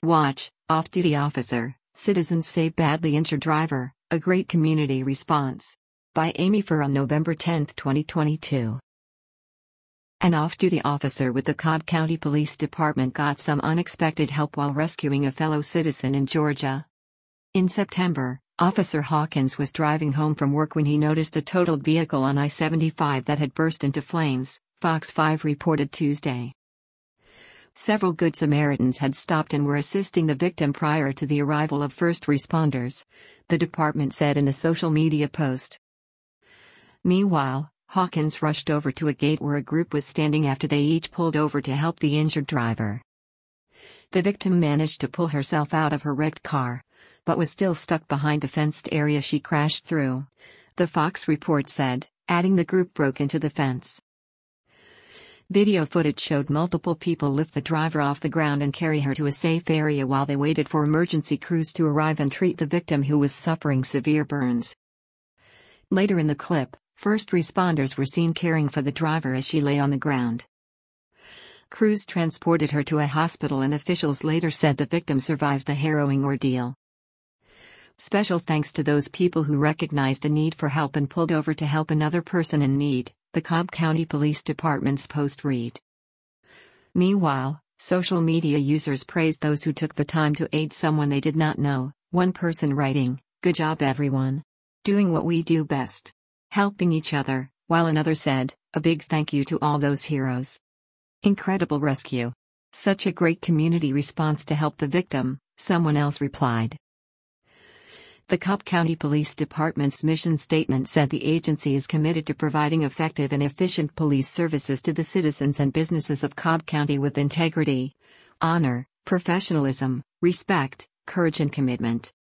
Watch, Off-Duty Officer, Citizens Save Badly Injured Driver, A Great Community Response. By Amy Furr on November 10, 2022. An off-duty officer with the Cobb County Police Department got some unexpected help while rescuing a fellow citizen in Georgia. In September, Officer Hawkins was driving home from work when he noticed a totaled vehicle on I-75 that had burst into flames, Fox 5 reported Tuesday. Several Good Samaritans had stopped and were assisting the victim prior to the arrival of first responders, the department said in a social media post. Meanwhile, Hawkins rushed over to a gate where a group was standing after they each pulled over to help the injured driver. The victim managed to pull herself out of her wrecked car, but was still stuck behind the fenced area she crashed through, the Fox report said, adding the group broke into the fence. Video footage showed multiple people lift the driver off the ground and carry her to a safe area while they waited for emergency crews to arrive and treat the victim who was suffering severe burns. Later in the clip, first responders were seen caring for the driver as she lay on the ground. Crews transported her to a hospital and officials later said the victim survived the harrowing ordeal. Special thanks to those people who recognized a need for help and pulled over to help another person in need, the Cobb County Police Department's post read. Meanwhile, social media users praised those who took the time to aid someone they did not know, one person writing, "Good job everyone. Doing what we do best. Helping each other," while another said, "A big thank you to all those heroes. Incredible rescue. Such a great community response to help the victim," someone else replied. The Cobb County Police Department's mission statement said the agency is committed to providing effective and efficient police services to the citizens and businesses of Cobb County with integrity, honor, professionalism, respect, courage and commitment.